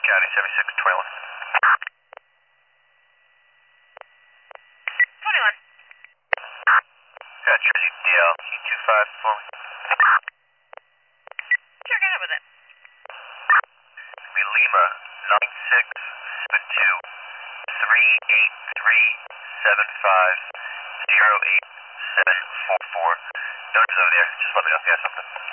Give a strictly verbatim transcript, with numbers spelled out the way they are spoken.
County seventy-six twenty-one. twenty-one. Got Jersey D L Q two five for me. Sure, go ahead with it. Me Lima nine six seven two three eight three seven five zero eight seven four four. Notice over there. Just let me know if you have something.